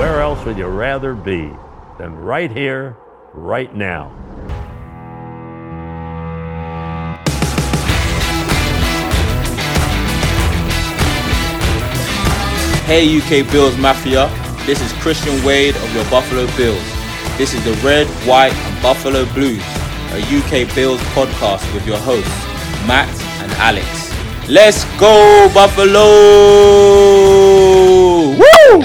where else would you rather be than right here, right now? Hey UK Bills Mafia, this is Christian Wade of your Buffalo Bills. This is the Red, White and Buffalo Blues, a UK Bills podcast with your hosts, Matt and Alex. Let's go Buffalo! Woo!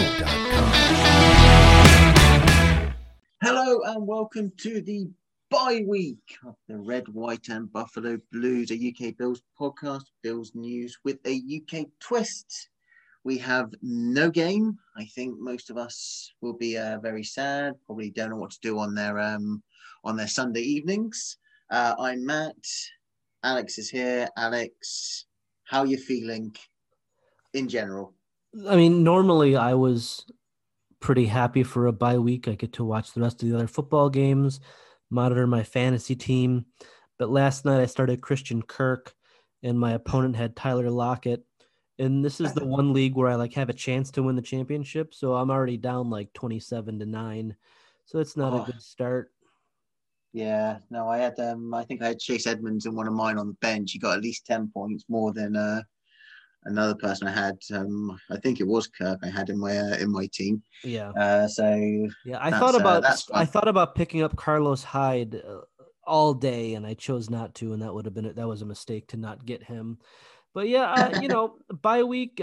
Hello and welcome to the bye week of the Red, White and Buffalo Blues, a UK Bills podcast, Bills news with a UK twist. We have no game. I think most of us will be very sad. Probably don't know what to do on their Sunday evenings. I'm Matt. Alex is here. Alex, how are you feeling in general? I mean, normally I was pretty happy for a bye week. I get to watch the rest of the other football games, monitor my fantasy team. But last night I started Christian Kirk, and my opponent had Tyler Lockett. And this is the one league where I have a chance to win the championship. So I'm already down 27-9. So it's not a good start. Yeah, no, I think I had Chase Edmonds in one of mine on the bench. He got at least 10 points more than another person I had. I think it was Kirk I had in my team. Yeah. I thought about picking up Carlos Hyde all day, and I chose not to, and that was a mistake to not get him. But yeah, bye week.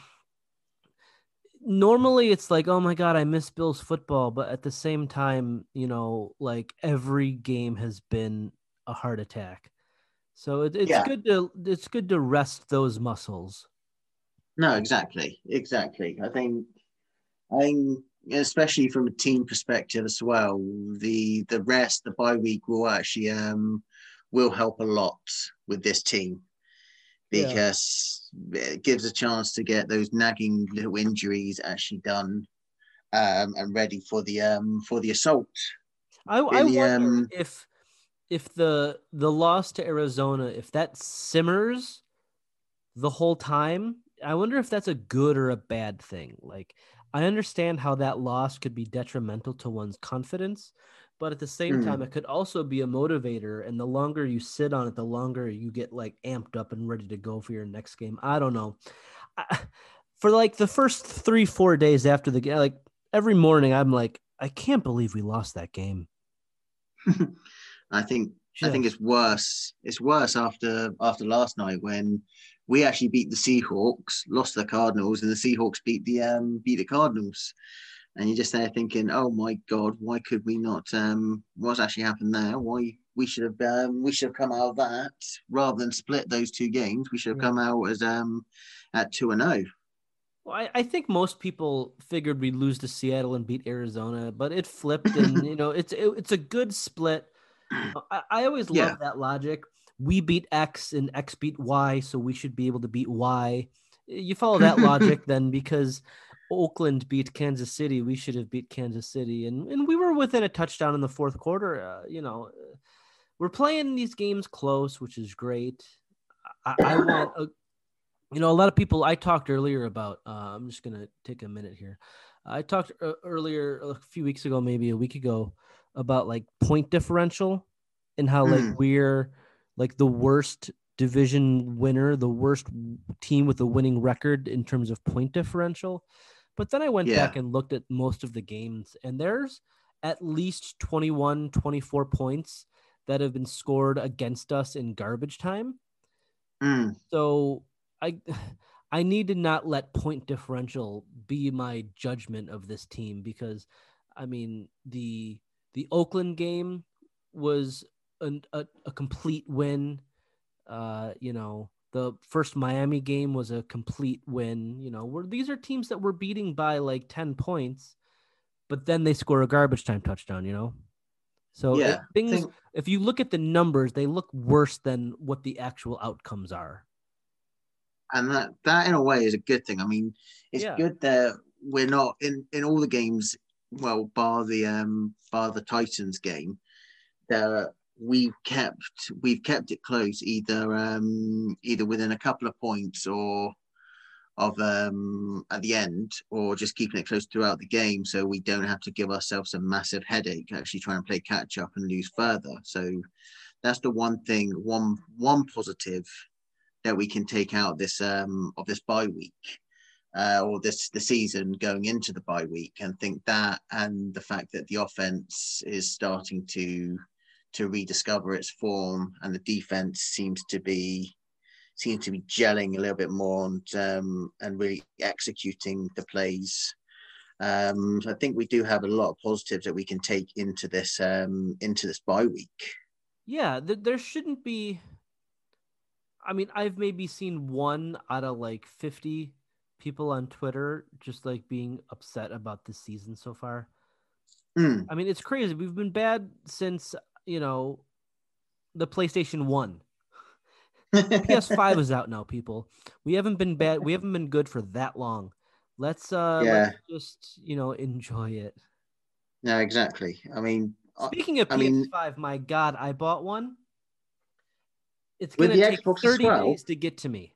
Normally it's oh my God, I miss Bills football. But at the same time, every game has been a heart attack. So it's good to rest those muscles. No, exactly. I think especially from a team perspective as well, the rest, the bye week will actually will help a lot with this team. Because it gives a chance to get those nagging little injuries actually done and ready for the assault. I wonder if the loss to Arizona, if that simmers the whole time, I wonder if that's a good or a bad thing. I understand how that loss could be detrimental to one's confidence, but at the same time, it could also be a motivator. And the longer you sit on it, the longer you get amped up and ready to go for your next game. I don't know. For the first 3-4 days after the game, every morning, I'm I can't believe we lost that game. I think it's worse. It's worse after last night when we actually beat the Seahawks, lost to the Cardinals, and the Seahawks beat the Cardinals. And you're just there thinking, oh my God, why could we not? What's actually happened there? Why we should have come out of that rather than split those two games. We should have come out as at 2-0. Well, I think most people figured we'd lose to Seattle and beat Arizona, but it flipped, and it's a good split. I always love that logic. We beat X and X beat Y, so we should be able to beat Y. You follow that logic then, because Oakland beat Kansas City, we should have beat Kansas City, and we were within a touchdown in the fourth quarter. We're playing these games close, which is great. I want a lot of people. I talked earlier about. I'm just gonna take a minute here. I talked earlier a few weeks ago, maybe a week ago, about point differential and how we're the worst division winner, the worst team with a winning record in terms of point differential. But then I went back and looked at most of the games, and there's at least 21, 24 points that have been scored against us in garbage time. So I need to not let point differential be my judgment of this team, because I mean, the Oakland game was a complete win. The first Miami game was a complete win. These are teams that we're beating by 10 points, but then they score a garbage time touchdown, So if you look at the numbers, they look worse than what the actual outcomes are. And that in a way is a good thing. I mean, it's good that we're not in all the games, well, bar the Titans game, that we've kept it close, either within a couple of points or at the end, or just keeping it close throughout the game, so we don't have to give ourselves a massive headache actually trying to play catch up and lose further. So that's the one thing, one positive that we can take out of this bye week, or the season going into the bye week, and think that, and the fact that the offense is starting to rediscover its form, and the defense seems to be gelling a little bit more and really executing the plays. I think we do have a lot of positives that we can take into this bye week. Yeah, there shouldn't be. I mean, I've maybe seen one out of like 50 people on Twitter just like being upset about the season so far. I mean, it's crazy. We've been bad since, the PlayStation 1. PS5 is out now, people. We haven't been bad. We haven't been good for that long. Let's just, enjoy it. Yeah, exactly. I mean, speaking of PS5, my God, I bought one. It's going to take Xbox 30 days to get to me.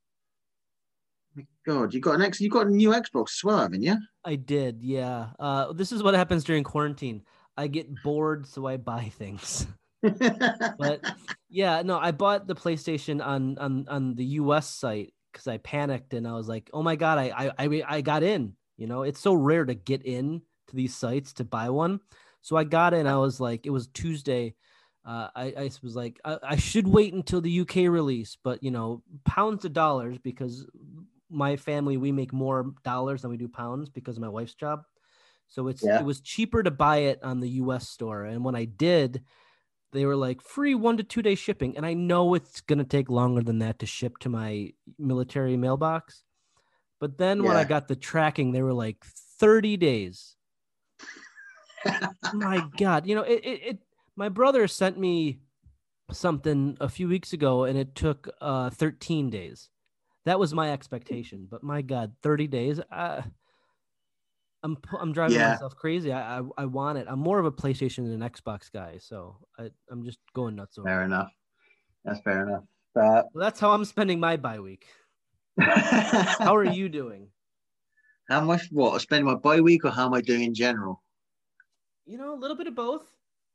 My God, you got a new Xbox as well, haven't you? I did, yeah. This is what happens during quarantine. I get bored, so I buy things. But yeah, no, I bought the PlayStation on the US site because I panicked and I was like, oh my God, I got in. It's so rare to get in to these sites to buy one. So I got in. I was like, it was Tuesday. I was like, I should wait until the UK release, but pounds to dollars, because my family, we make more dollars than we do pounds because of my wife's job. So it was cheaper to buy it on the US store. And when I did, they were like free 1 to 2 day shipping. And I know it's going to take longer than that to ship to my military mailbox. But then when I got the tracking, they were like 30 days. My God, my brother sent me something a few weeks ago and it took 13 days. That was my expectation, but my God, 30 days. I'm driving myself crazy. I want it. I'm more of a PlayStation than an Xbox guy, so I'm just going nuts over. Fair enough. That's fair enough. Well, that's how I'm spending my bye week. How are you doing? How much? What? Spending my bye week, or how am I doing in general? A little bit of both.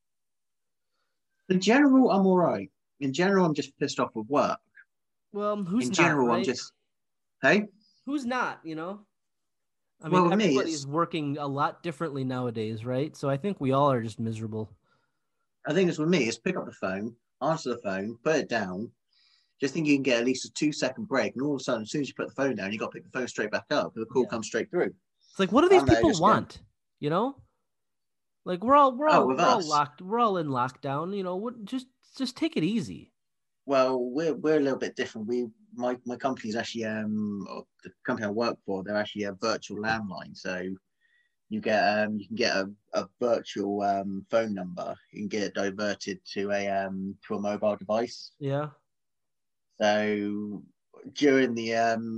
In general, I'm all right. In general, I'm just pissed off with work. Well, who's in not, general? right? I'm just. Hey. Who's not? I mean, everybody's working a lot differently nowadays, right? So I think we all are just miserable. I think it's with me. It's pick up the phone, answer the phone, put it down. Just think you can get at least a 2-second break, and all of a sudden, as soon as you put the phone down, you got to pick the phone straight back up, because the call comes straight through. It's like, what do these people want? Like we're all locked. We're all in lockdown. Just take it easy. Well, we're a little bit different. My company's actually or the company I work for, they're actually a virtual landline. So you can get a virtual phone number. You can get it diverted to a mobile device. Yeah. So during the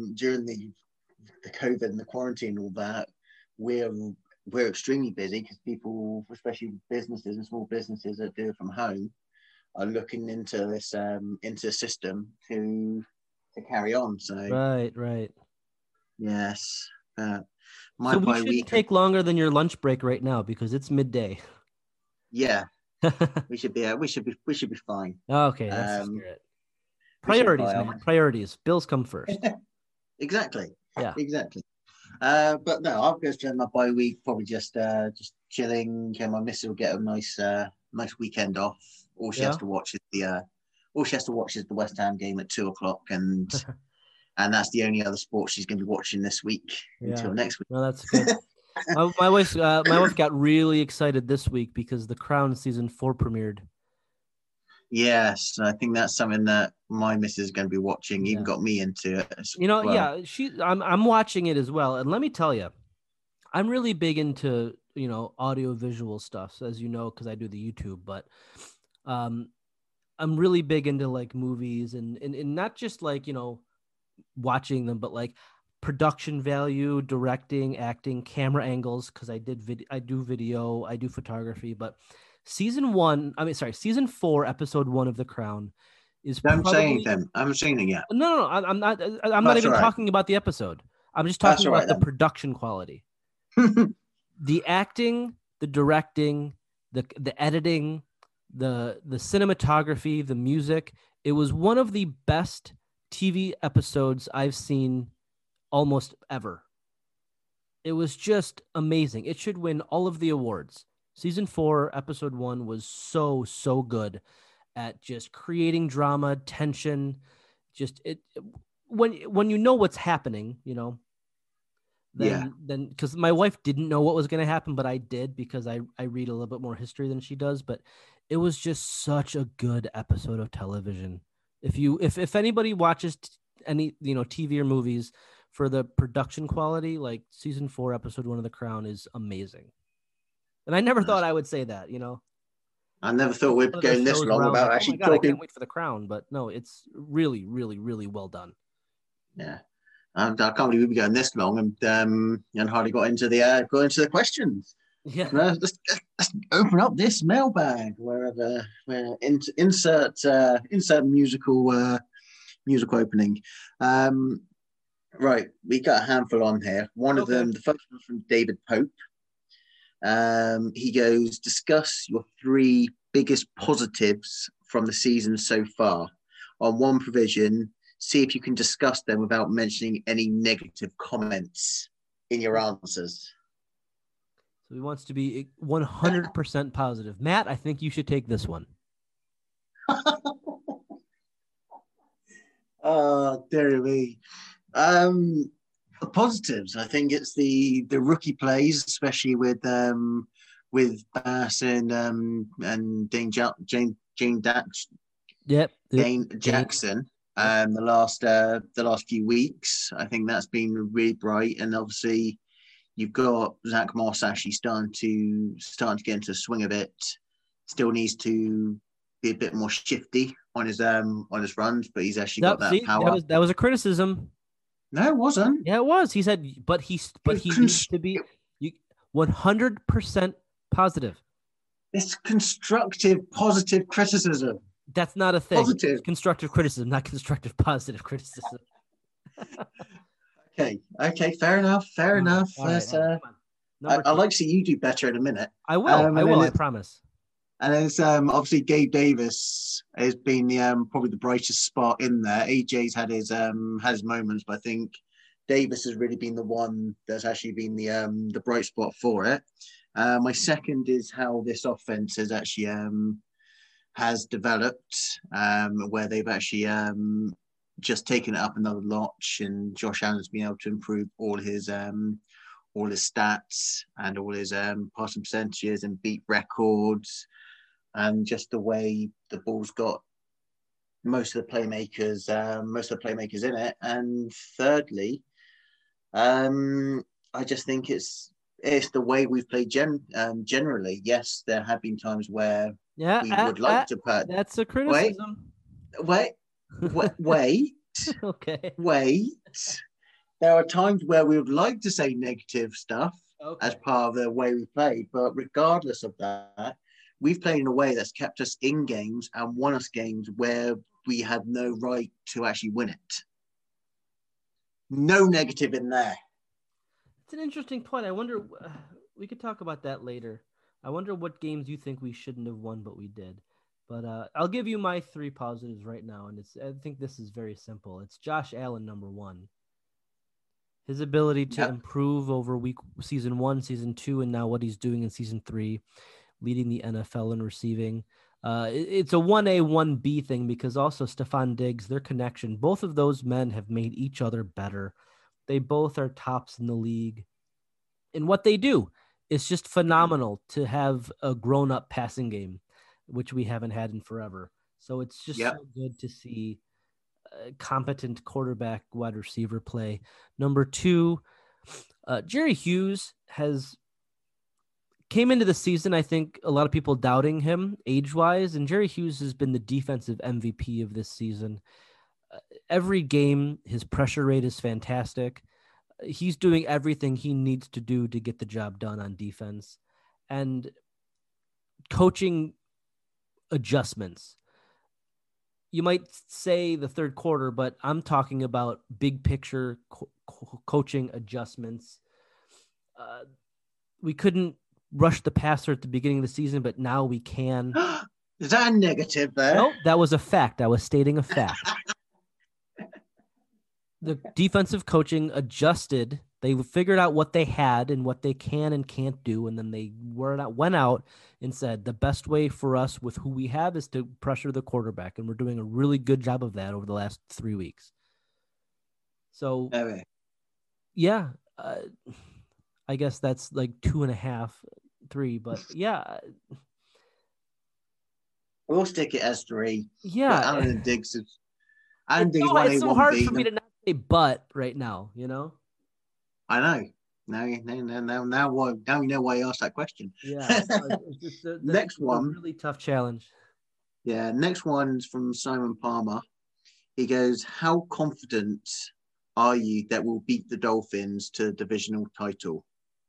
COVID and the quarantine and all that, we're extremely busy, because people, especially businesses and small businesses that do it from home, are looking into this into the system to carry on. So right. Yes. So we shouldn't take longer than your lunch break right now, because it's midday. Yeah. we should be fine. Okay, that's the spirit. Priorities, man. Priorities. Bills come first. Exactly. Yeah. Exactly. But no, I'll go spend my bye week probably just chilling. My missus will get a nice weekend off. All she has to watch is the West Ham game at 2:00, and that's the only other sport she's going to be watching this week until next week. No, that's good. my wife got really excited this week because The Crown season 4 premiered. Yes, I think that's something that my missus is going to be watching. Even got me into it. I'm watching it as well. And let me tell you, I'm really big into audio visual stuff, as you know, because I do the YouTube. But I'm really big into like movies and not just like watching them, but like production value, directing, acting, camera angles. Because I do video, I do photography, but. Season 4, episode 1 of The Crown is Don't say probably anything. I haven't seen it yet. no. I'm not. I'm not That's even all right. talking about the episode. I'm just That's talking all about right the then. production quality, the acting, the directing, the editing, the cinematography, the music. It was one of the best TV episodes I've seen almost ever. It was just amazing. It should win all of the awards. Season 4, episode 1 was so good at just creating drama, tension, just it when you know what's happening, then because my wife didn't know what was going to happen, but I did because I read a little bit more history than she does. But it was just such a good episode of television. If anybody watches any TV or movies for the production quality, like season 4, episode 1 of The Crown is amazing. And I never thought I would say that, I never thought we'd One of go those this shows long where I was without like, oh my actually God, I talking. can't wait for The Crown. But no, it's really, really, really well done. Yeah. I can't believe we've been going this long and hardly got into the questions. Yeah. Let's open up this mailbag where insert musical opening. Right, we got a handful on here. One of them, the first one from David Pope. He goes, discuss your 3 biggest positives from the season so far. On one provision, see if you can discuss them without mentioning any negative comments in your answers. So he wants to be 100% positive. Matt, I think you should take this one. Oh, dear me. The positives, I think it's the rookie plays, especially with Bass and Dane Jackson. The last few weeks, I think that's been really bright, and obviously you've got Zach Moss actually starting to get into the swing of it. Still needs to be a bit more shifty on his runs, but he's actually got that power. That was a criticism. No, it wasn't. Yeah, it was. He said, but he needs to be 100% positive. It's constructive, positive criticism. That's not a thing. Positive. It's constructive criticism, not constructive positive criticism. Okay, fair enough. All right. I'd like to see you do better in a minute. I will. I promise. And it's obviously Gabe Davis has been probably the brightest spot in there. AJ's had his moments, but I think Davis has really been the one that's actually been the bright spot for it. My second is how this offense has actually has developed, where they've actually just taken it up another notch, and Josh Allen's been able to improve all his stats and all his passing percentages and beat records, and just the way the ball's got most of the playmakers in it. And thirdly, I just think it's the way we've played generally. Yes, there have been times where we would like to put. That's a criticism. Wait. Okay. Wait. There are times where we would like to say negative stuff as part of the way we played, but regardless of that, we've played in a way that's kept us in games and won us games where we had no right to actually win it. No negative in there. It's an interesting point. I wonder, we could talk about that later. I wonder what games you think we shouldn't have won, but we did. But I'll give you my 3 positives right now, and I think this is very simple. It's Josh Allen, number 1. His ability to improve over season 1, season 2, and now what he's doing in season 3, leading the NFL in receiving. It's a 1A, 1B thing, because also Stephon Diggs, their connection, both of those men have made each other better. They both are tops in the league. And what they do is just phenomenal to have a grown-up passing game, which we haven't had in forever. So it's just so good to see a competent quarterback wide receiver play. Number 2, Jerry Hughes came into the season, I think a lot of people doubting him age-wise, and Jerry Hughes has been the defensive MVP of this season. Every game, his pressure rate is fantastic. He's doing everything he needs to do to get the job done on defense. And coaching adjustments. you might say the third quarter, but I'm talking about big picture coaching adjustments. We couldn't rush the passer at the beginning of the season, but now we can. Is that a negative there? No, that was a fact. I was stating a fact. The defensive coaching adjusted. They figured out what they had and what they can and can't do, and then they went out and said the best way for us with who we have is to pressure the quarterback, and we're doing a really good job of that over the last 3 weeks. So, yeah, I guess that's like 2.5, 3, but yeah. We'll stick it as 3. Yeah. Alan Diggs is it's so hard for me to not say but right now, you know? I know. Now you know why you asked that question. Yeah. Next one. A really tough challenge. Yeah. Next one's from Simon Palmer. He goes, how confident are you that we'll beat the Dolphins to divisional title?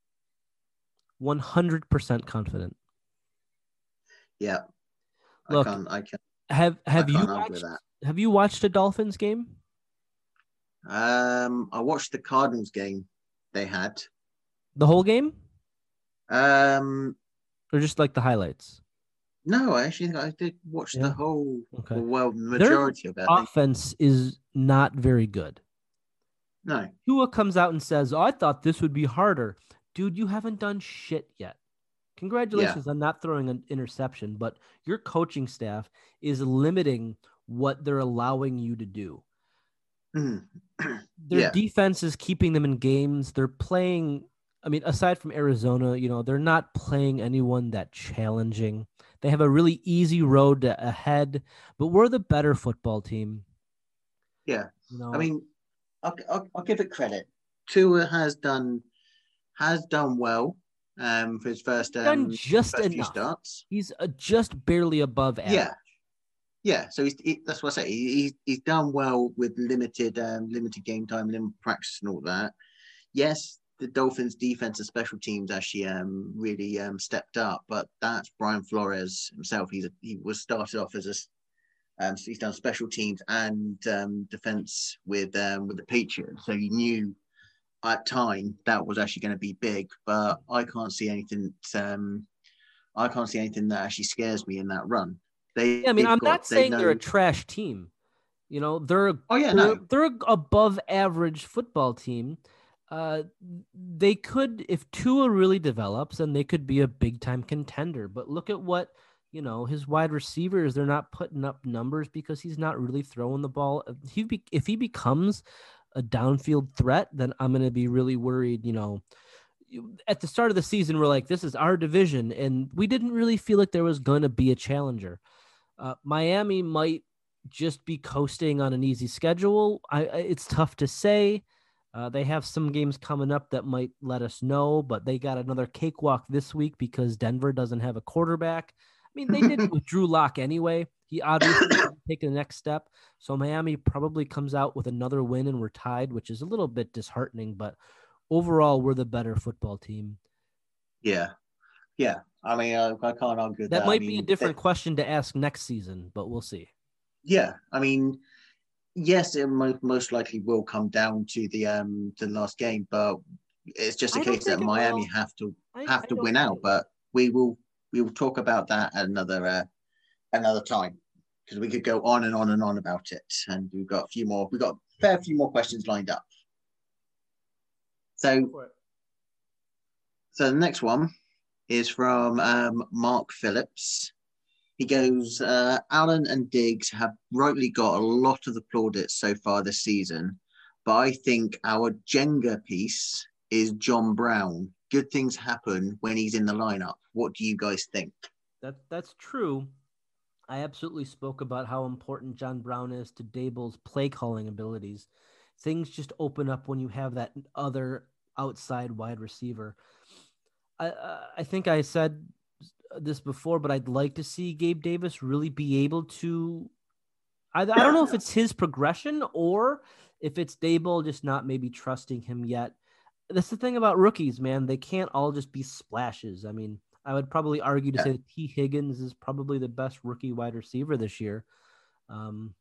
100% confident. Yeah. Look, I can't. Have you watched a Dolphins game? I watched the Cardinals game they had. The whole game? Or just like the highlights? No, actually, I did watch the whole, majority of it. Offense is not very good. No. Tua comes out and says, I thought this would be harder. Dude, you haven't done shit yet. Congratulations on not throwing an interception, but your coaching staff is limiting what they're allowing you to do. Their defense is keeping them in games. They're playing, aside from Arizona, they're not playing anyone that challenging. They have a really easy road ahead, but we're the better football team. Yeah. I'll give it credit. Tua has done well for his first few starts. He's just barely above average. Yeah. So that's what I say. He's done well with limited game time, limited practice, and all that. Yes, the Dolphins' defense and special teams actually really stepped up, but that's Brian Flores himself. He was started off as he's done special teams and defense with the Patriots, so he knew at time that was actually going to be big. But I can't see anything. I can't see anything that actually scares me in that run. I'm not saying they're a trash team. They're above average football team. They could, if Tua really develops, then they could be a big time contender. But look at what his wide receivers, they're not putting up numbers because he's not really throwing the ball. If he becomes a downfield threat, then I'm going to be really worried. At the start of the season, we're like, this is our division, and we didn't really feel like there was going to be a challenger. Miami might just be coasting on an easy schedule. It's tough to say. They have some games coming up that might let us know, but they got another cakewalk this week because Denver doesn't have a quarterback. They did it with Drew Lock anyway. He obviously take the next step. So Miami probably comes out with another win and we're tied, which is a little bit disheartening, but overall we're the better football team. Yeah. I can't argue that. That might be a different question to ask next season, but we'll see. Yeah. Yes, it most likely will come down to the last game, but it's just a case that Miami have to win out. But we will talk about that at another time, because we could go on and on and on about it, and we've got a fair few more questions lined up. So the next one is from Mark Phillips. He goes, Allen and Diggs have rightly got a lot of the plaudits so far this season, but I think our Jenga piece is John Brown. Good things happen when he's in the lineup. What do you guys think? That's true. I absolutely spoke about how important John Brown is to Daboll's play calling abilities. Things just open up when you have that other outside wide receiver. I think I said this before, but I'd like to see Gabe Davis really be able to. I don't know if it's his progression or if it's Daboll just not maybe trusting him yet. That's the thing about rookies, man. They can't all just be splashes. I would probably argue to say that T. Higgins is probably the best rookie wide receiver this year.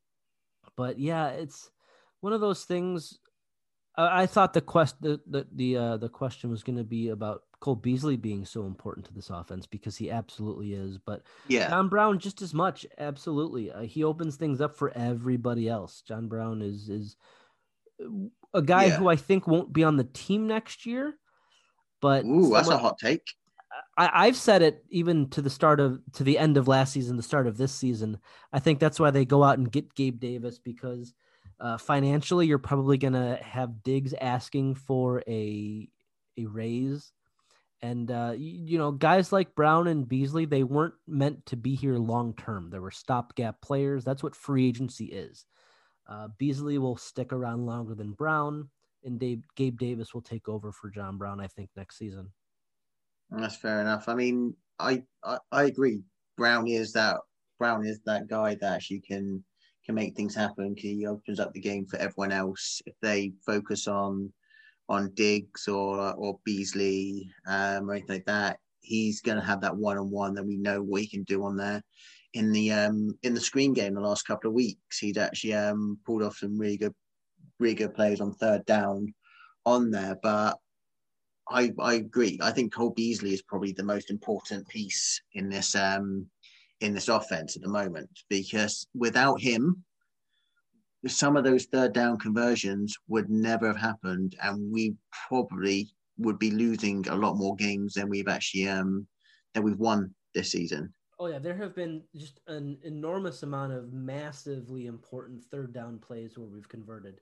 But yeah, it's one of those things. I thought the question was going to be about Cole Beasley being so important to this offense, because he absolutely is. But Yeah, John Brown just as much, absolutely. He opens things up for everybody else. John Brown is a guy yeah. who I think won't be on the team next year, but Ooh, that's a hot take. I've said it even to the end of last season, the start of this season. I think that's why they go out and get Gabe Davis, because financially you're probably going to have Diggs asking for a raise. And, guys like Brown and Beasley, they weren't meant to be here long term. They were stopgap players. That's what free agency is. Beasley will stick around longer than Brown, and Gabe Davis will take over for John Brown, I think, next season. That's fair enough. I mean, I agree. Brown is that guy that actually can make things happen. He opens up the game for everyone else. If they focus on Diggs or Beasley or anything like that, he's going to have that one-on-one. That we know what he can do on there. In the screen game the last couple of weeks, he's actually pulled off some really good plays on third down on there. But I agree. I think Cole Beasley is probably the most important piece in this offense at the moment, because without him, some of those third down conversions would never have happened, and we probably would be losing a lot more games than we've actually that we've won this season. Oh yeah, there have been just an enormous amount of massively important third down plays where we've converted.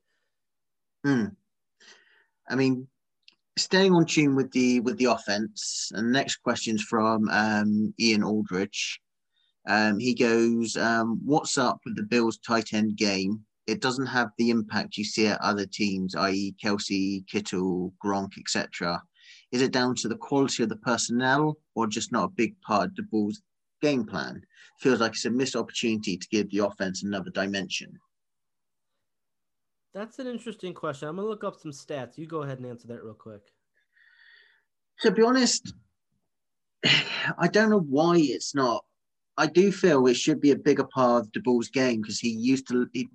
I mean, staying on tune with the offense, and the next question's from Ian Aldridge. He goes, "What's up with the Bills' tight end game? It doesn't have the impact you see at other teams, i.e., Kelsey, Kittle, Gronk, etc. Is it down to the quality of the personnel, or just not a big part of the Bulls' game plan? Feels like it's a missed opportunity to give the offense another dimension." That's an interesting question. I'm going to look up some stats. You go ahead and answer that real quick. To be honest, I don't know why it's not. I do feel it should be a bigger part of the Bulls' game, because he used to. I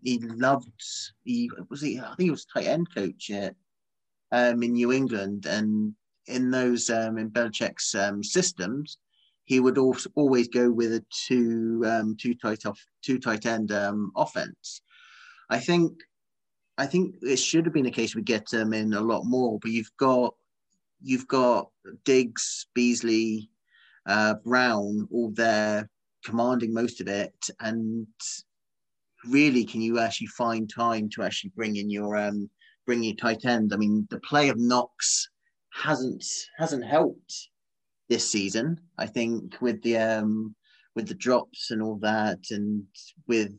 think he was tight end coach in New England, and in those in Belichick's systems, he would always go with a two tight end offense. I think it should have been a case we get them in a lot more, but you've got Diggs, Beasley, Brown, all there commanding most of it, and really, can you actually find time to actually bring your tight end? I mean, the play of Knox hasn't helped this season. I think with the drops and all that, and with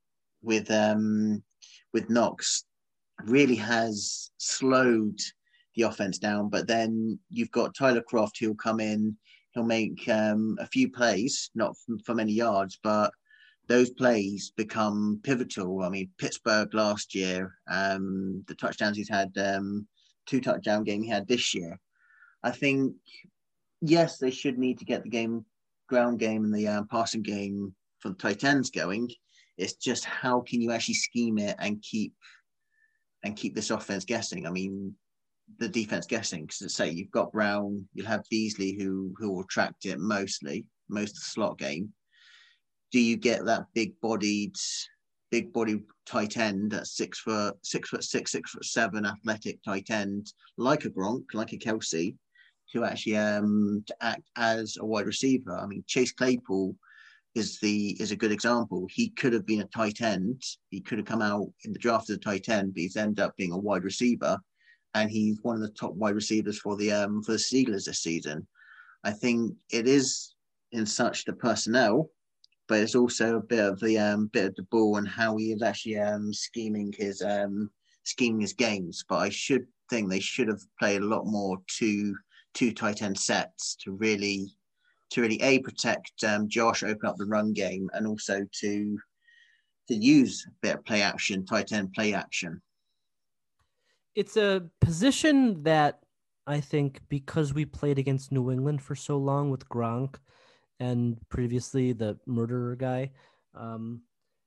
Knox, really has slowed the offense down. But then you've got Tyler Kroft, who'll come in, he'll make a few plays, not for many yards, but those plays become pivotal. I mean, Pittsburgh last year, the touchdowns he's had, 2-touchdown game he had this year. I think, yes, they should need to get the ground game and the passing game for the tight ends going. It's just, how can you actually scheme it and keep this offense guessing? I mean, the defense guessing, because say you've got Brown, you'll have Beasley who will tract it most of the slot game. Do you get that big bodied tight end, that 6'6", 6'7" athletic tight end like a Gronk, like a Kelsey, to actually to act as a wide receiver? I mean, Chase Claypool is a good example. He could have been a tight end. He could have come out in the draft as a tight end, but he's ended up being a wide receiver, and he's one of the top wide receivers for the Steelers this season. I think it is in such the personnel, but it's also a bit of the ball and how he is actually scheming his games. But I should think they should have played a lot more two tight end sets to really protect Josh, open up the run game, and also to use a bit of tight end play action. It's a position that I think, because we played against New England for so long with Gronk and previously the murderer guy,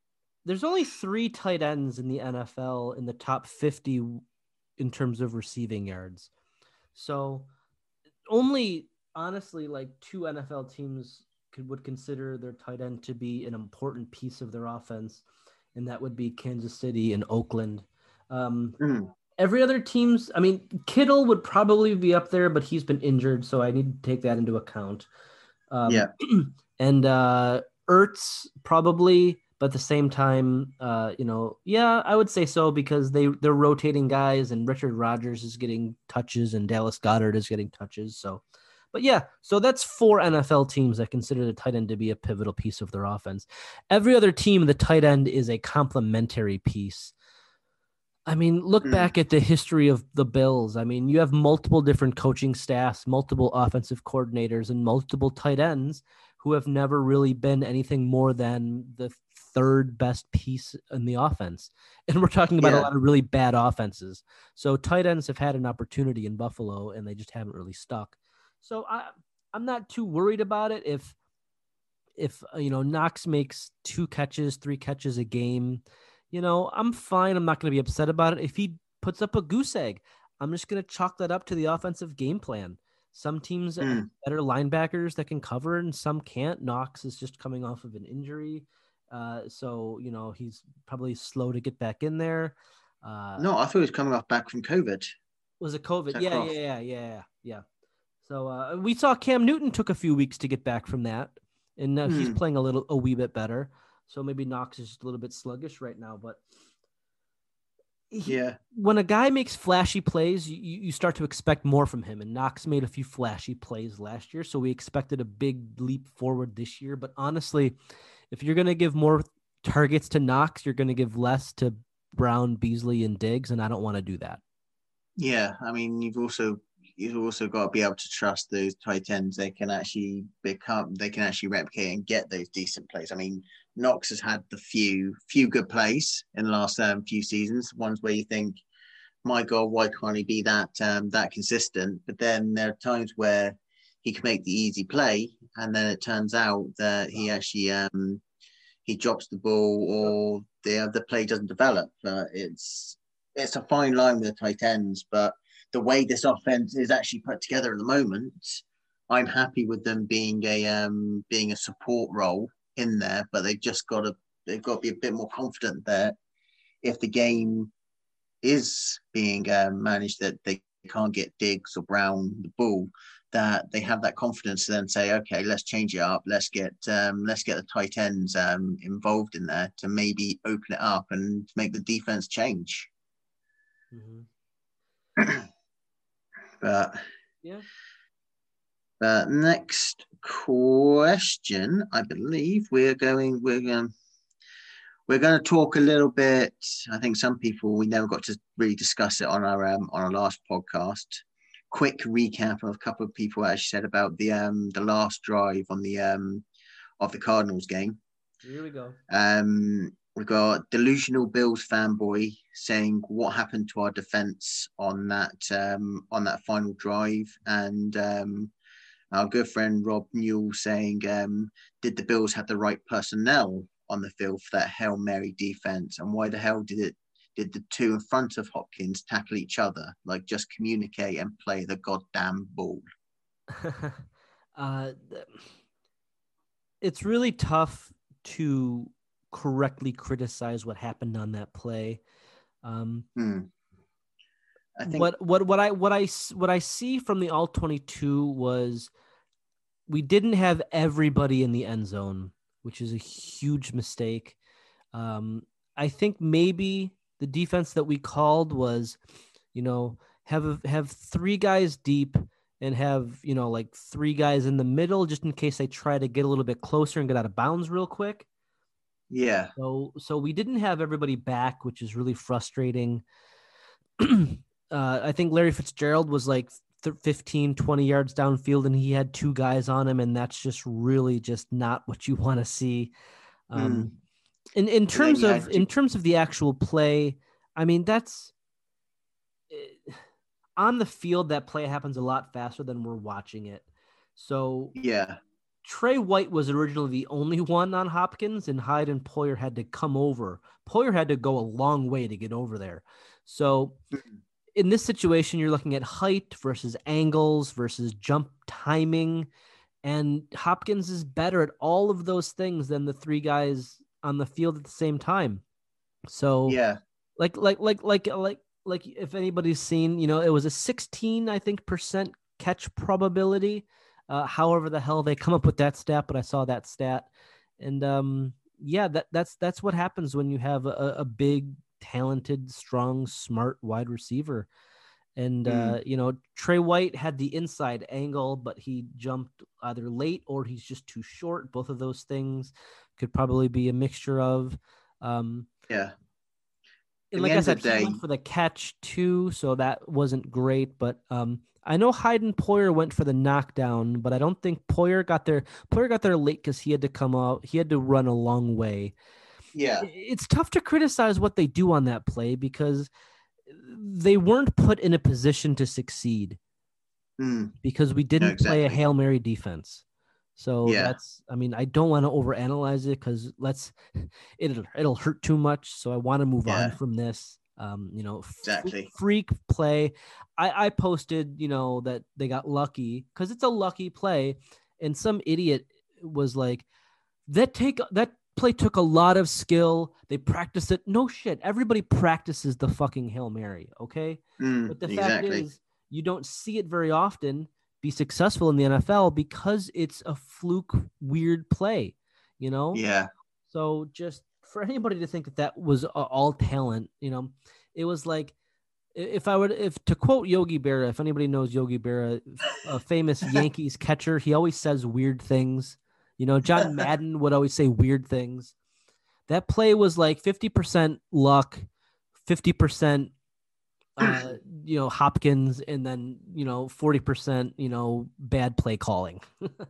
There's only 3 tight ends in the NFL in the top 50 in terms of receiving yards. So only, honestly, like 2 NFL teams would consider their tight end to be an important piece of their offense, and that would be Kansas City and Oakland. Every other team's, I mean, Kittle would probably be up there, but he's been injured, so I need to take that into account. And Ertz probably, but at the same time, I would say so because they're rotating guys, and Richard Rodgers is getting touches, and Dallas Goedert is getting touches. So, but yeah, so that's 4 NFL teams that consider the tight end to be a pivotal piece of their offense. Every other team, the tight end is a complementary piece. I mean, look back at the history of the Bills. I mean, you have multiple different coaching staffs, multiple offensive coordinators, and multiple tight ends who have never really been anything more than the 3rd best piece in the offense. And we're talking about a lot of really bad offenses. So tight ends have had an opportunity in Buffalo, and they just haven't really stuck. So I'm not too worried about it. If Knox makes 2 catches, 3 catches a game, I'm fine. I'm not going to be upset about it. If he puts up a goose egg, I'm just going to chalk that up to the offensive game plan. Some teams have better linebackers that can cover, and some can't. Knox is just coming off of an injury. So he's probably slow to get back in there. No, I thought he was coming back from COVID. Was it COVID? Yeah. So we saw Cam Newton took a few weeks to get back from that, and he's playing a wee bit better. So maybe Knox is just a little bit sluggish right now, but when a guy makes flashy plays, you start to expect more from him. And Knox made a few flashy plays last year, so we expected a big leap forward this year. But honestly, if you're going to give more targets to Knox, you're going to give less to Brown, Beasley, and Diggs, and I don't want to do that. Yeah, I mean, you've also got to be able to trust those tight ends. They can actually replicate and get those decent plays. I mean, Knox has had the few good plays in the last few seasons. Ones where you think, my God, why can't he be that consistent? But then there are times where he can make the easy play, and then it turns out that he actually he drops the ball, or the play doesn't develop. It's a fine line with the tight ends, but the way this offense is actually put together at the moment, I'm happy with them being a support role in there, but they've got to be a bit more confident that if the game is being managed, that they can't get Diggs or Brown the ball, that they have that confidence to then say, okay, let's change it up. Let's get the tight ends involved in there to maybe open it up and make the defense change. But next question, I believe we're going to talk a little bit. I think some people, we never got to really discuss it on our last podcast. Quick recap of a couple of people actually said about the last drive on the of the Cardinals game. Here we go. We've got delusional Bills fanboy saying what happened to our defense on that final drive, and our good friend Rob Newell saying, did the Bills have the right personnel on the field for that Hail Mary defense, and why the hell did the 2 in front of Hopkins tackle each other? Like, just communicate and play the goddamn ball. It's really tough to correctly criticize what happened on that play. I think what I see from the all-22 was we didn't have everybody in the end zone, which is a huge mistake. I think maybe the defense that we called was, have 3 guys deep and have, like 3 guys in the middle, just in case they try to get a little bit closer and get out of bounds real quick. Yeah. So we didn't have everybody back, which is really frustrating. I think Larry Fitzgerald was like 15, 20 yards downfield, and he had 2 guys on him, and that's just really just not what you want to see. In terms of the actual play, I mean, that's on the field. That play happens a lot faster than we're watching it. So yeah, Trey White was originally the only one on Hopkins, and Hyde and Poyer had to come over. Poyer had to go a long way to get over there. So in this situation, you're looking at height versus angles versus jump timing, and Hopkins is better at all of those things than the three guys on the field at the same time. So yeah, like if anybody's seen, it was a 16, I think, percent catch probability. However the hell they come up with that stat, but I saw that stat. And that's what happens when you have a big, talented, strong, smart wide receiver. And Trey White had the inside angle, but he jumped either late or he's just too short. Both of those things could probably be a mixture of. Yeah. And like I said, he went for the catch too, so that wasn't great. But I know Hyde and Poyer went for the knockdown, but I don't think Poyer got there. Poyer got there late because he had to come out. He had to run a long way. Yeah. It's tough to criticize what they do on that play because they weren't put in a position to succeed because we didn't play a Hail Mary defense. So I don't want to overanalyze it because it'll hurt too much. So I want to move on from this. Freak play. I posted, that they got lucky because it's a lucky play. And some idiot was like, that play took a lot of skill. They practiced it. No shit. Everybody practices the fucking Hail Mary. Okay. But the fact is you don't see it very often be successful in the NFL because it's a fluke, weird play, Yeah. So just for anybody to think that was all talent, it was like, if to quote Yogi Berra, if anybody knows Yogi Berra, a famous Yankees catcher, he always says weird things. John Madden would always say weird things. That play was like 50% luck, 50%, Hopkins, and then, 40%, bad play calling.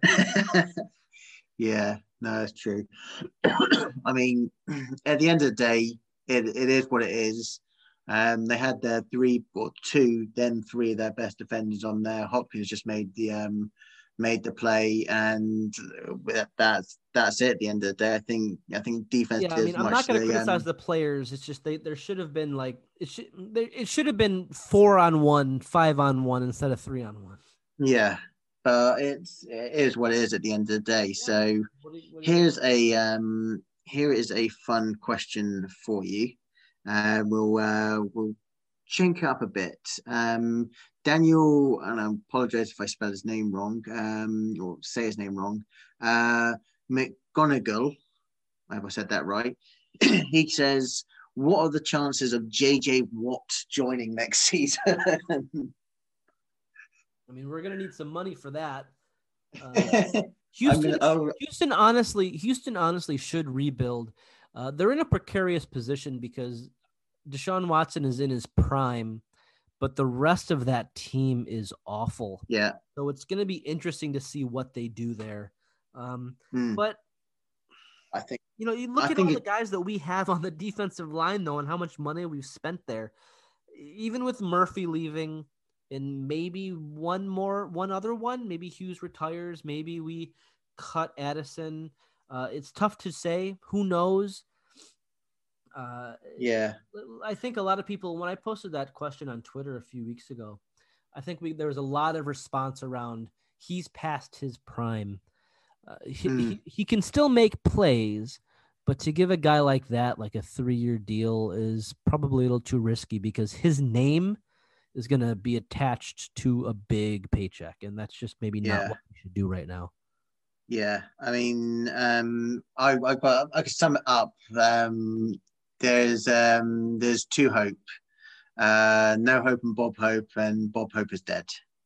Yeah, no, that's true. I mean, at the end of the day, it is what it is. They had their three of their best defenders on there. Hopkins just made the play, and that's it. At the end of the day, I think defense. Yeah, I'm not going to criticize the players. It's just there should have been it should have been 4-on-1, 5-on-1 instead of 3-on-1. Yeah, it is what it is at the end of the day. So here is a fun question for you. We'll chink it up a bit. Daniel, and I apologize if I spell his name wrong, or say his name wrong. McGonigal, have I said that right? He says, "What are the chances of JJ Watt joining next season?" We're gonna need some money for that. Houston honestly should rebuild. They're in a precarious position because Deshaun Watson is in his prime, but the rest of that team is awful. Yeah. So it's going to be interesting to see what they do there. But I think, you look at all the guys that we have on the defensive line, though, and how much money we've spent there. Even with Murphy leaving and maybe one other one, maybe Hughes retires, maybe we cut Addison. It's tough to say. Who knows? I think a lot of people, when I posted that question on Twitter a few weeks ago, I think there was a lot of response around he's past his prime. He can still make plays, but to give a guy like that, like a 3-year deal, is probably a little too risky because his name is going to be attached to a big paycheck. And that's just maybe not what we should do right now. Yeah. I can sum it up. There's two Hope, No Hope and Bob Hope is dead.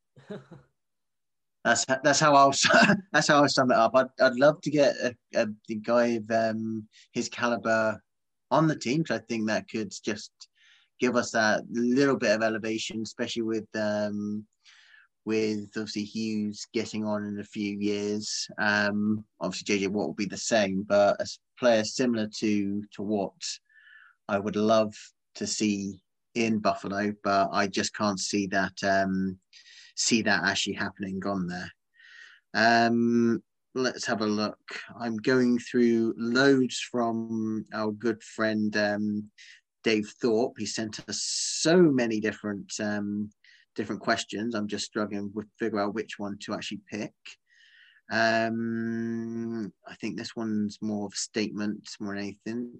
That's how I'll sum it up. I'd love to get a guy of his caliber on the team, because I think that could just give us that little bit of elevation, especially with obviously Hughes getting on in a few years. Obviously JJ Watt will be the same, but a player similar to Watt, I would love to see in Buffalo, but I just can't see that actually happening on there. let's have a look. I'm going through loads from our good friend Dave Thorpe. He sent us so many different questions. I'm just struggling with figure out which one to actually pick. I think this one's more of a statement more than anything.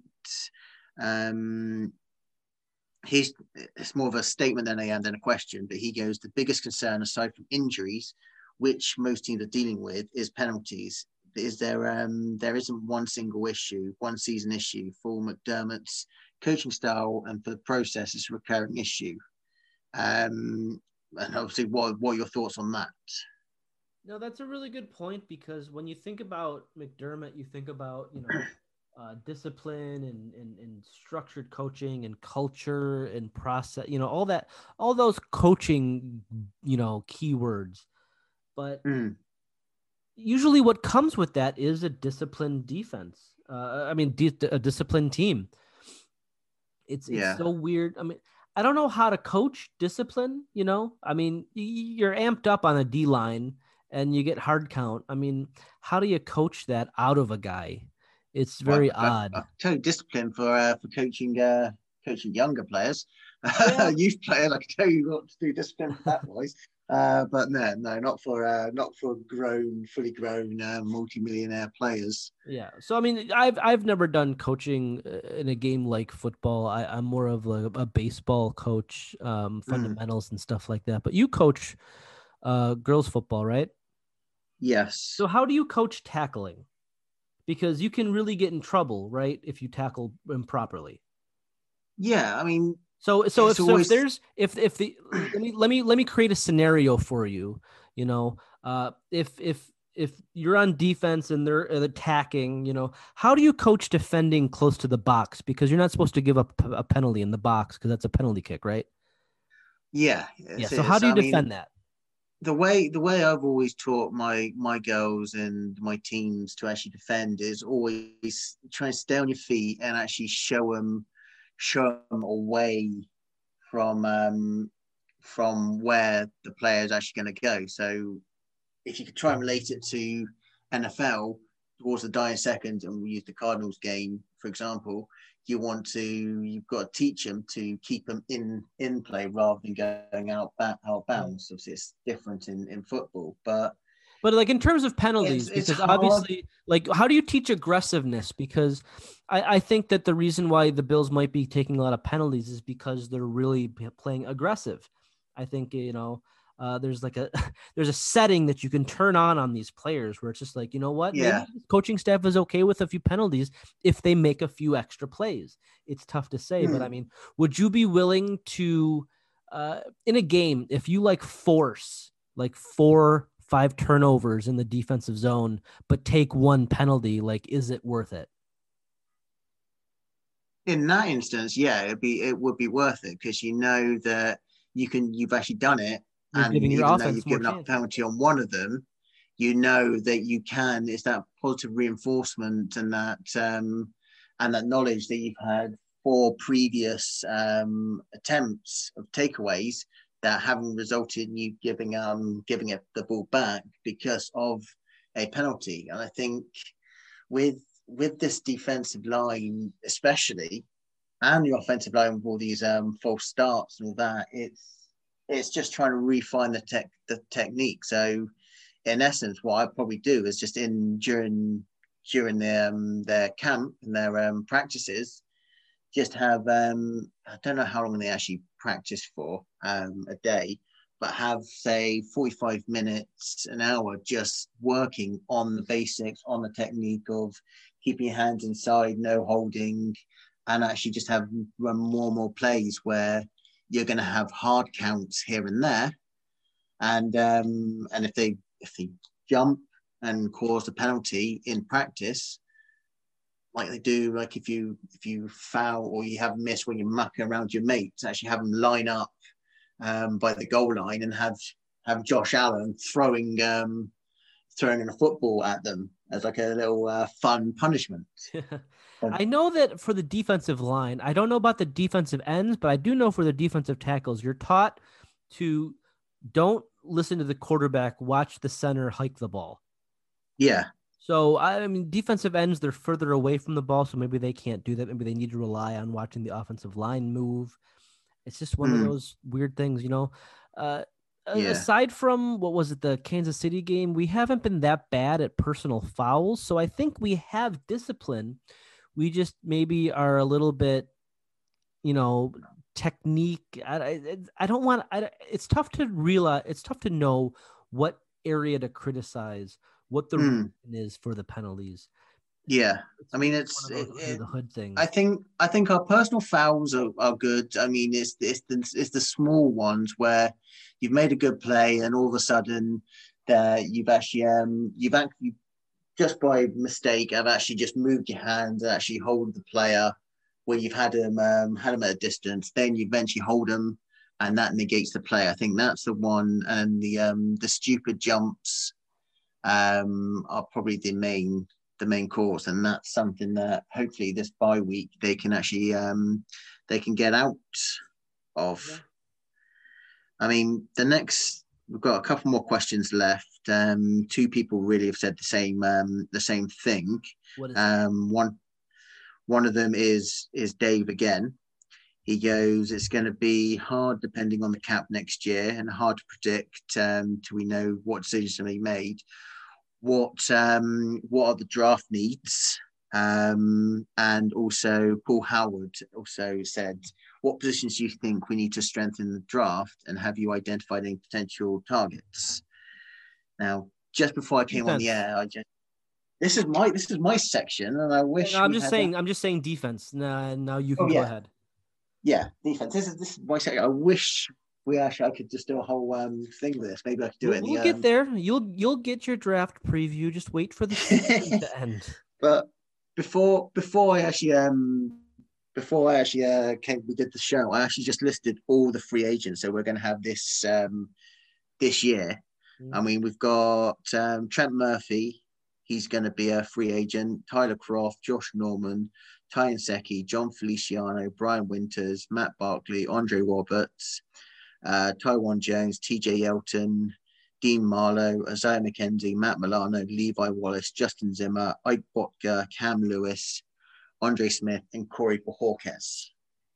It's more of a statement than a question, but he goes, the biggest concern aside from injuries, which most teams are dealing with, is penalties. There isn't one single issue, one season issue for McDermott's coaching style, and for the process, it's a recurring issue. And obviously, what are your thoughts on that? No, that's a really good point, because when you think about McDermott, you think about, discipline and structured coaching and culture and process, all those coaching, keywords. But usually what comes with that is a disciplined defense. A disciplined team. It's so weird. I mean, I don't know how to coach discipline, I mean, you're amped up on a D line and you get hard count. I mean, how do you coach that out of a guy? It's very odd. I'll tell you, discipline for coaching younger players, youth players. I can tell you what to do discipline that wise. But no, not for fully grown multi-millionaire players. Yeah. So I mean, I've never done coaching in a game like football. I'm more of a baseball coach, fundamentals and stuff like that. But you coach girls football, right? Yes. So how do you coach tackling? Because you can really get in trouble, right, if you tackle improperly. Yeah, I mean, let me create a scenario for you. If you're on defense and they're attacking, how do you coach defending close to the box? Because you're not supposed to give up a penalty in the box, because that's a penalty kick, right? Yeah. Yeah. So how do you defend that? The way I've always taught my girls and my teams to actually defend is always try and stay on your feet and actually show them away from where the player is actually going to go. So if you could try and relate it to NFL towards the dying seconds, and we use the Cardinals game for example, you've got to teach them to keep them in play rather than going out bounds. Obviously, it's different in football, but like in terms of penalties, because obviously, like, how do you teach aggressiveness? Because I think that the reason why the Bills might be taking a lot of penalties is because they're really playing aggressive. I think, there's a setting that you can turn on these players where it's just like, maybe the coaching staff is okay with a few penalties if they make a few extra plays. It's tough to say, but I mean, would you be willing to, in a game, if you force 4-5 turnovers in the defensive zone, but take one penalty, is it worth it? In that instance, yeah, it would be worth it, because that you've actually done it. And even though you've given up a penalty on one of them, that you can. It's that positive reinforcement and that knowledge that you've had 4 previous attempts of takeaways that haven't resulted in you giving it the ball back because of a penalty. And I think with this defensive line especially, and the offensive line with all these false starts and all that, it's just trying to refine the technique. So in essence, what I probably do is just during their camp and their practices, just have I don't know how long they actually practice for a day, but have say 45 minutes, an hour, just working on the basics, on the technique of keeping your hands inside, no holding, and actually just run more plays where you're going to have hard counts here and there, and if they jump and cause a penalty in practice, like they do, like if you foul or you have miss when you're mucking around your mates, actually have them line up by the goal line and have Josh Allen throwing in a football at them as like a little fun punishment. I know that for the defensive line, I don't know about the defensive ends, but I do know for the defensive tackles, you're taught to don't listen to the quarterback, watch the center hike the ball. Yeah. So I mean, defensive ends, they're further away from the ball, so maybe they can't do that. Maybe they need to rely on watching the offensive line move. It's just one of those weird things, you know. Uh, Yeah. Aside from what was it, the Kansas City game, we haven't been that bad at personal fouls. So I think we have discipline. We just maybe are a little bit, you know, technique. I don't want. It's tough to realize. It's tough to know what area to criticize, what the reason is for the penalties. Yeah, I mean One of those under the hood things. I think our personal fouls are good. I mean, it's the small ones where you've made a good play and all of a sudden that you've actually just by mistake have actually just moved your hand and actually hold the player where you've had him at a distance. Then you eventually hold him and that negates the play. I think that's the one, and the stupid jumps are probably the main cause, and that's something that hopefully this bye week they can actually they can get out of. Yeah. I mean, we've got a couple more questions left. Two people really have said the same thing. What is one of them is Dave again. He goes, it's going to be hard depending on the cap next year and hard to predict till we know what decisions are being made. What are the draft needs? And also Paul Howard also said, what positions do you think we need to strengthen the draft, and have you identified any potential targets? Now, just before I came on the air, this is my section, and I wish. I'm just saying defense. Now you can go ahead. Yeah, defense. This is my section. I wish I could just do a whole thing with this. Maybe I could do it. We'll get there. You'll get your draft preview. Just wait for the season to end. But before I actually we did the show, I actually just listed all the free agents. So we're going to have this year. I mean, we've got Trent Murphy. He's going to be a free agent. Tyler Croft, Josh Norman, Ty Nsekhe, John Feliciano, Brian Winters, Matt Barkley, Andre Roberts, Tywan Jones, TJ Elton, Dean Marlowe, Isaiah McKenzie, Matt Milano, Levi Wallace, Justin Zimmer, Ike Botka, Cam Lewis, Andre Smith, and Corey Bojorquez.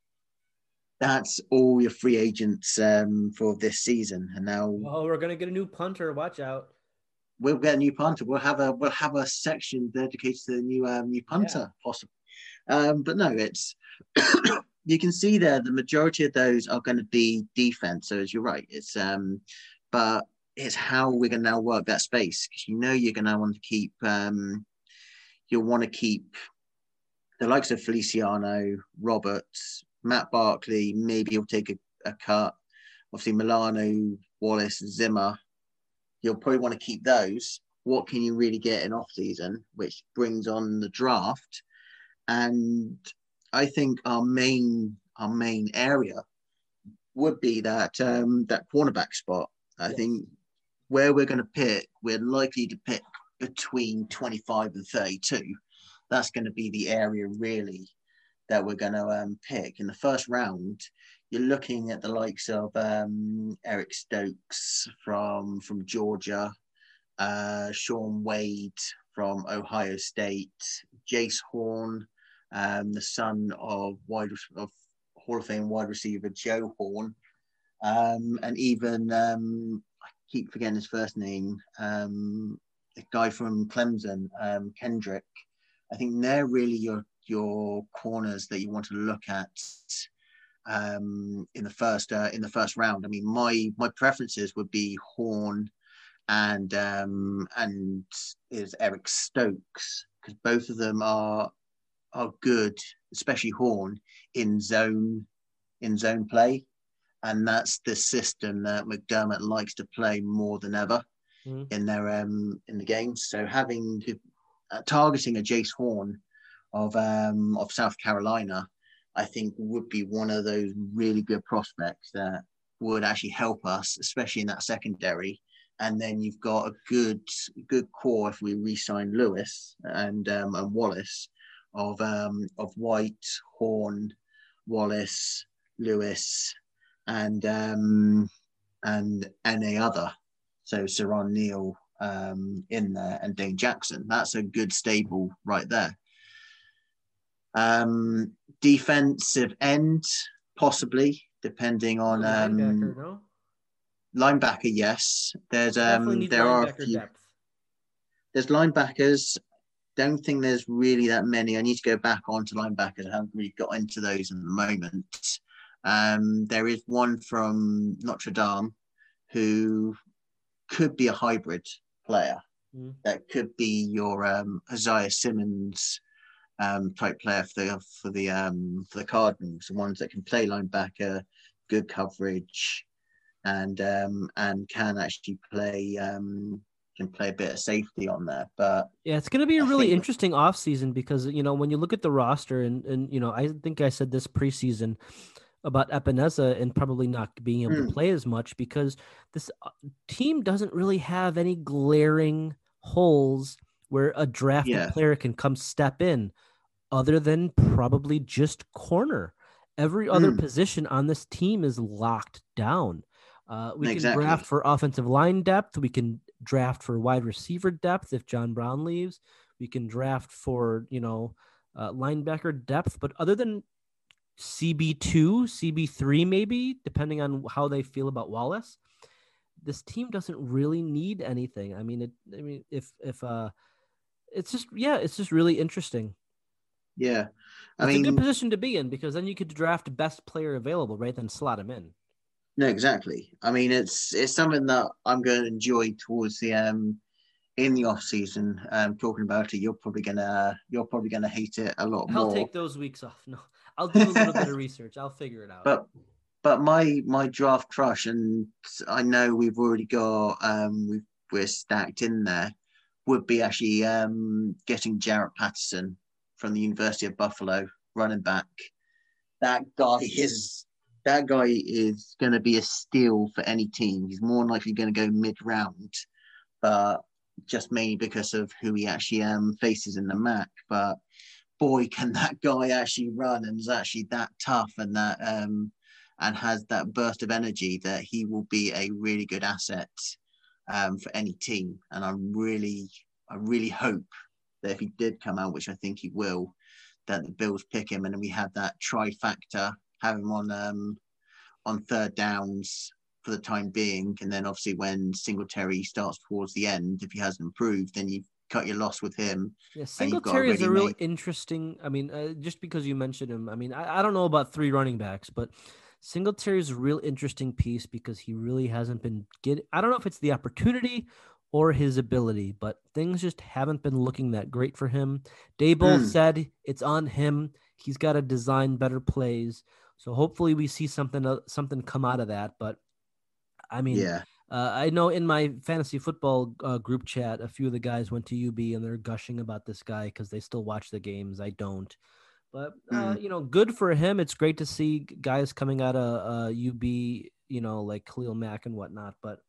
That's all your free agents for this season. And now, we're gonna get a new punter. Watch out. We'll get a new punter. We'll have a section dedicated to the new punter, possibly. But no, it's you can see there the majority of those are going to be defense. So as you're right, it's but it's how we're going to now work that space, because you're going to want to keep you'll want to keep the likes of Feliciano, Roberts, Matt Barkley. Maybe he'll take a cut. Obviously, Milano, Wallace, Zimmer. You'll probably want to keep those. What can you really get in off season, which brings on the draft? And I think our main area would be that cornerback spot. I think where we're going to pick, we're likely to pick between 25 and 32. That's going to be the area really that we're going to pick. In the first round, you're looking at the likes of Eric Stokes from Georgia, Sean Wade from Ohio State, Jace Horn, the son of Hall of Fame wide receiver Joe Horn, and even I keep forgetting his first name, the guy from Clemson, Kendrick. I think they're really your corners that you want to look at in the first round. I mean, my preferences would be Horn and is Eric Stokes, because both of them are good, especially Horn in zone play, and that's the system that McDermott likes to play more than ever in their in the games. So targeting a Jace Horn of South Carolina, I think would be one of those really good prospects that would actually help us, especially in that secondary. And then you've got a good core if we re-sign Lewis and Wallace of White, Horn, Wallace, Lewis, and any other. So Saron Neal, in there, and Dane Jackson. That's a good stable right there. Defensive end, possibly, depending on linebacker, no? Linebacker, yes. There's Definitely need there are a linebacker few. depth. There's linebackers. Don't think there's really that many. I need to go back onto linebackers. I haven't really got into those in the moment. There is one from Notre Dame who could be a hybrid player. That could be your Isaiah Simmons type player for the Cardinals, the ones that can play linebacker, good coverage, and can actually play can play a bit of safety on there. But yeah, it's going to be a really interesting offseason because, you know, when you look at the roster and, you know, I think I said this preseason about Epinesa and probably not being able to play as much because this team doesn't really have any glaring holes where a drafted player can come step in other than probably just corner. Every other position on this team is locked down. We can draft for offensive line depth. We can draft for wide receiver depth if John Brown leaves. We can draft for, you know, linebacker depth. But other than CB2, CB3, maybe, depending on how they feel about Wallace, this team doesn't really need anything. I mean, if it's just really interesting. Yeah. It's a good position to be in because then you could draft best player available, right? Then slot him in. No, exactly. I mean, it's something that I'm going to enjoy towards the in the off season. Talking about it, you're probably gonna hate it a lot more. I'll take those weeks off. No, I'll do a little bit of research. I'll figure it out. But my draft crush, and I know we've already got we're stacked in there, would be actually getting Jarrett Patterson from the University of Buffalo, running back. That guy is going to be a steal for any team. He's more than likely going to go mid-round, but just mainly because of who he actually faces in the MAC. But boy, can that guy actually run and is actually that tough and that and has that burst of energy that he will be a really good asset for any team. And I really hope that if he did come out, which I think he will, that the Bills pick him and then we have that trifactor, have him on third downs for the time being. And then obviously when Singletary starts towards the end, if he hasn't improved, then you cut your loss with him. Yeah, Singletary is a real interesting, I mean, just because you mentioned him, I mean, I don't know about three running backs, but Singletary is a real interesting piece because he really hasn't been getting, I don't know if it's the opportunity or his ability, but things just haven't been looking that great for him. Daboll said it's on him. He's got to design better plays. So hopefully we see something come out of that. But I mean, I know in my fantasy football group chat, a few of the guys went to UB and they're gushing about this guy because they still watch the games. I don't. But, you know, good for him. It's great to see guys coming out of UB, you know, like Khalil Mack and whatnot. But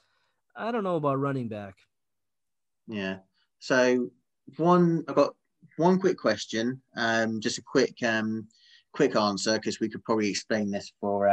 I don't know about running back. Yeah. So I've got one quick question, just a quick answer because we could probably explain this for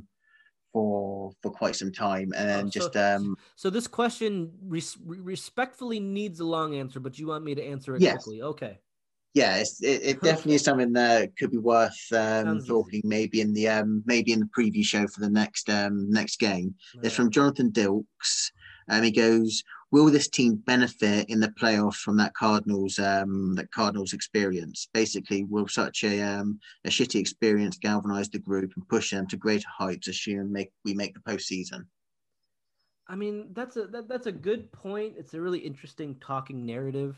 quite some time, and then So this question respectfully needs a long answer, but you want me to answer it quickly? Okay. Yeah, it definitely is something that could be worth talking maybe in the preview show for the next game. Right. It's from Jonathan Dilks. He goes, will this team benefit in the playoffs from that Cardinals experience? Basically, will such a shitty experience galvanize the group and push them to greater heights, assuming we make the postseason? I mean, that's a good point. It's a really interesting talking narrative.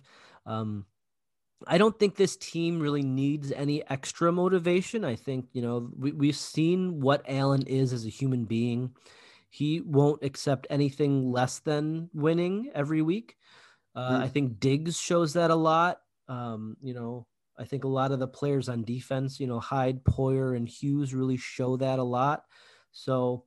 I don't think this team really needs any extra motivation. I think, you know, we've seen what Allen is as a human being. He won't accept anything less than winning every week. I think Diggs shows that a lot. You know, I think a lot of the players on defense, you know, Hyde, Poyer, and Hughes really show that a lot. So,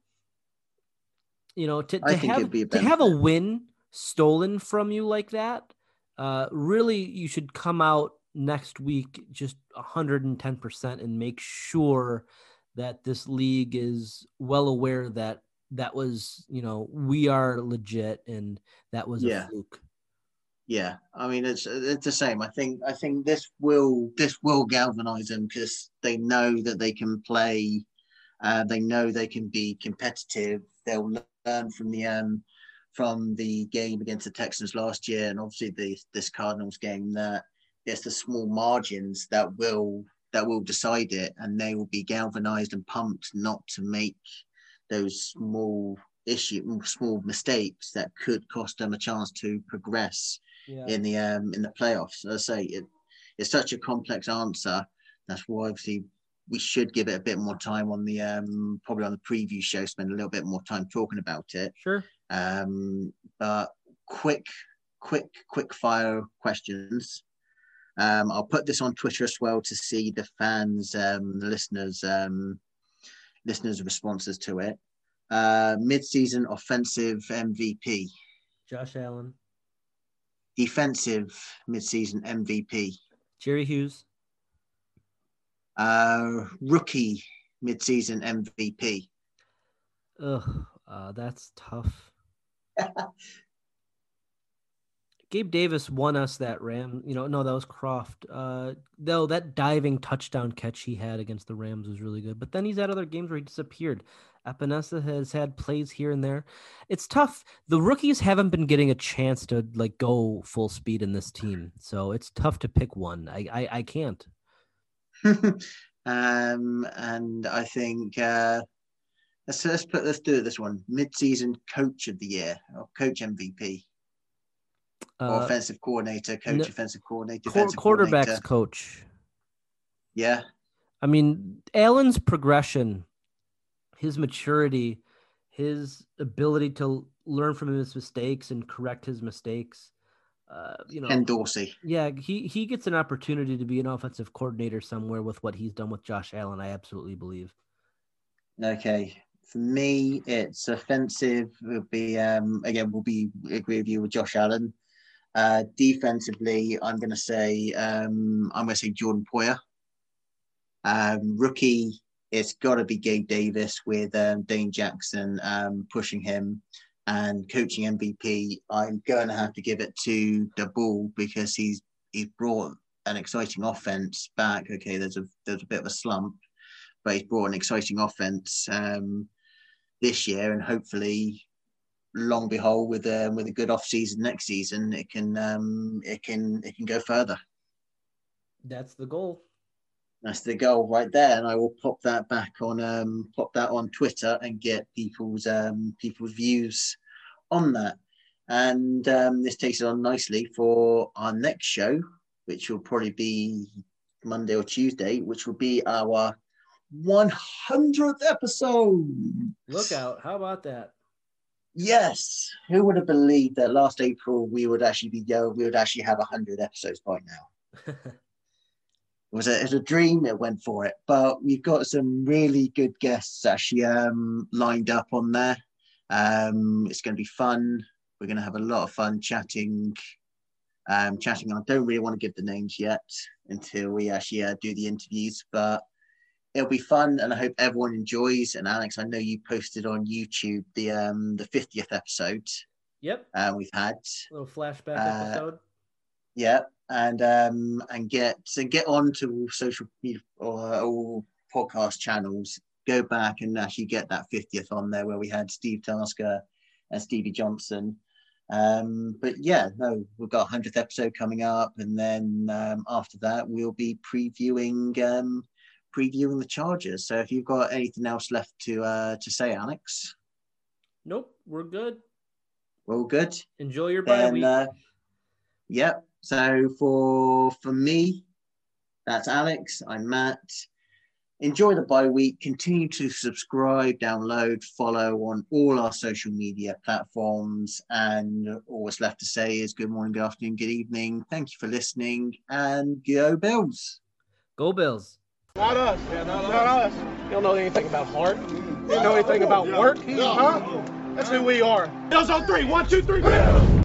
you know, to have a win stolen from you like that, really, you should come out next week just 110% and make sure that this league is well aware that that was, we are legit, and that was a fluke. Yeah, I mean it's the same. I think this will galvanize them because they know that they can play. They know they can be competitive. They'll learn from the game against the Texans last year, and obviously this Cardinals game. That it's the small margins that will decide it, and they will be galvanized and pumped not to make those small mistakes that could cost them a chance to progress in the playoffs. As I say, it's such a complex answer. That's why obviously we should give it a bit more time on the probably on the preview show, spend a little bit more time talking about it. Sure. But quick fire questions. I'll put this on Twitter as well to see the fans, the listeners' responses to it. Mid-season offensive MVP. Josh Allen. Defensive mid-season MVP. Jerry Hughes. Rookie mid-season MVP. That's tough. Gabe Davis won us that Ram. No, that was Croft. Though that diving touchdown catch he had against the Rams was really good. But then he's had other games where he disappeared. Epinesa has had plays here and there. It's tough. The rookies haven't been getting a chance to go full speed in this team, so it's tough to pick one. I can't. And I think let's do it this one. Mid-season coach of the year or coach MVP. Or offensive coordinator, coach, offensive coordinator, quarterback's coach. Yeah. I mean, Allen's progression, his maturity, his ability to learn from his mistakes and correct his mistakes. Ken Dorsey. Yeah, he gets an opportunity to be an offensive coordinator somewhere with what he's done with Josh Allen, I absolutely believe. Okay. For me, it's offensive. It'll be agree with you with Josh Allen. Defensively, I'm going to say Jordan Poyer. Rookie, it's got to be Gabe Davis with Dane Jackson pushing him, and coaching MVP. I'm going to have to give it to the Bull because he's brought an exciting offense back. Okay, there's a bit of a slump, but he's brought an exciting offense this year, and hopefully, long behold, with a good off season next season, it can go further. That's the goal. That's the goal right there, and I will pop that on Twitter and get people's views on that. And this takes it on nicely for our next show, which will probably be Monday or Tuesday, which will be our 100th episode. Look out! How about that? Yes. Who would have believed that last April we would actually have 100 episodes by now? It was a dream. It went for it, but we've got some really good guests actually lined up on there. It's going to be fun. We're going to have a lot of fun chatting. I don't really want to give the names yet until we actually do the interviews, but it'll be fun, and I hope everyone enjoys. And Alex, I know you posted on YouTube the 50th episode. Yep. We've had a little flashback episode. Yeah, and get on to social media or all podcast channels. Go back and actually get that 50th on there where we had Steve Tasker and Stevie Johnson. But yeah, no, we've got 100th episode coming up, and then after that we'll be previewing the Chargers. So if you've got anything else left to say, Alex? Nope, we're good. We're all good. Enjoy your bye week. Yep. So for me, that's Alex. I'm Matt. Enjoy the bye week. Continue to subscribe, download, follow on all our social media platforms. And all that's left to say is good morning, good afternoon, good evening. Thank you for listening, and go Bills. Go Bills. Not us. Yeah, not us. You don't know anything about heart. You don't know anything about work. Huh? That's who we are. Bills on 3. 1, 2, 3.